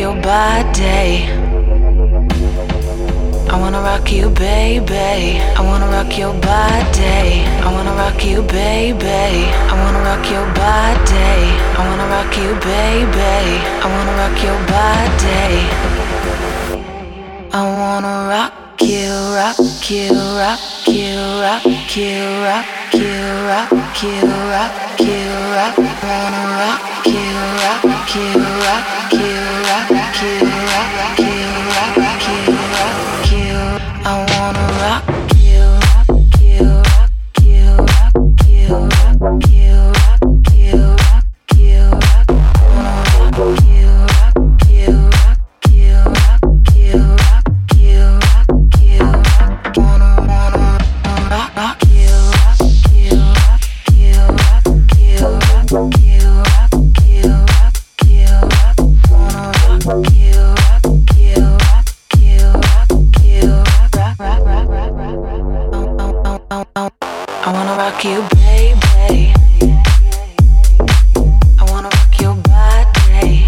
your body. I wanna rock you, baby. I wanna rock your body. I wanna rock you, baby. I wanna rock your body. I wanna rock you, baby. I wanna rock your body. I wanna rock you, rock you, rock you, rock you, rock you, rock you, rock you, rock. Wanna rock you, rock you, rock you, rock you, rock you, rock you, rock you. I wanna rock you, rock you, rock you, rock you, rock you, rock you, rock you, rock. Wanna rock you, rock you, rock you, rock you, rock you, rock you, rock. Wanna rock you, rock you, rock you, rock you, rock you, rock you, rock you, rock. Wanna rock you, rock you, rock you, rock you, rock, rock, rock, rock, rock, rock. I wanna rock you, baby. I wanna rock your body.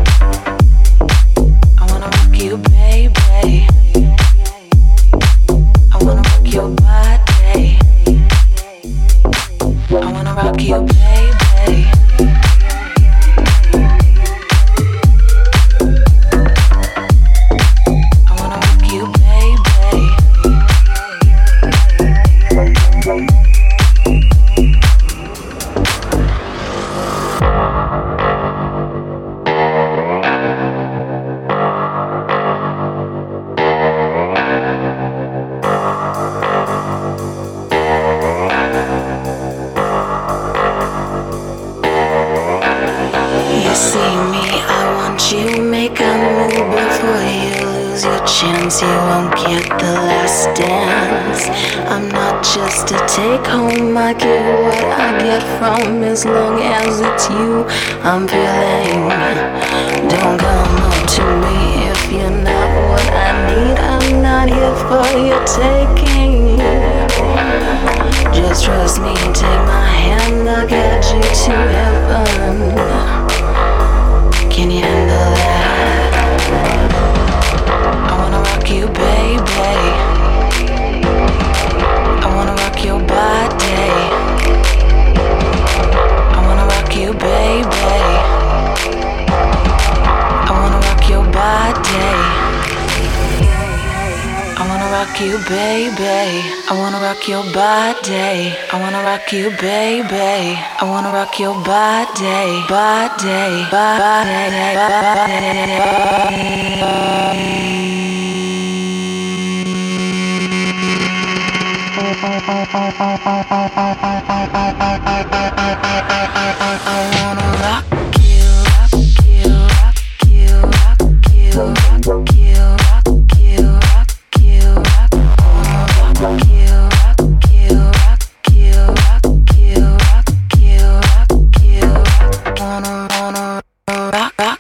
I wanna rock you, baby. I wanna rock your body. I wanna rock you, baby. I wanna rock you, baby. You see me, I want you, make a move before you lose your chance. You won't get the last dance. I'm not just a take home, I get what I get from as long as it's you I'm feeling. Don't come up to me if you're not what I need. I'm not here for your taking. Just trust me and take my hand, I'll get you to heaven. Can you handle that? I wanna rock you, baby. I wanna rock your body. I wanna rock you, baby. I wanna rock your body. I wanna rock you, baby. I wanna rock your body. I wanna rock you, baby. I wanna rock your body, body, body, I wanna rock you, rock you, rock you, rock you, rock you, rock you, rock you, rock. Rock you, rock you, rock you, rock you, rock you, rock you, rock. Wanna rock.